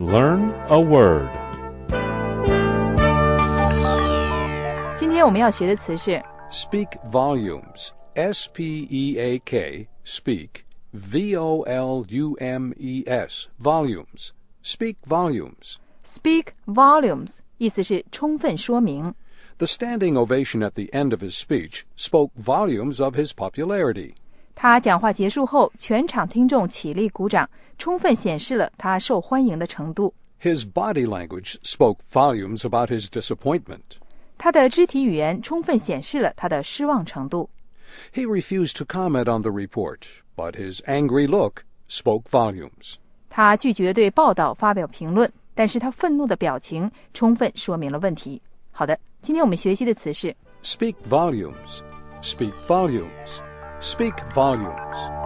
Learn a word. 今天我们要学的词是 Speak volumes. S-P-E-A-K, speak, V-O-L-U-M-E-S, volumes. Speak volumes. speak volumes， 意思是充分说明。 The standing ovation at the end of his speech spoke volumes of his popularity. 他讲话结束后，全场听众起立鼓掌，充分显示了他受欢迎的程度。 His body language spoke volumes about his disappointment. 他的肢体语言充分显示了他的失望程度。 He refused to comment on the report, but his angry look spoke volumes. 他拒绝对报道发表评论，但是他愤怒的表情充分说明了问题。好的，今天我们学习的词是 Speak volumes. Speak volumes. Speak volumes.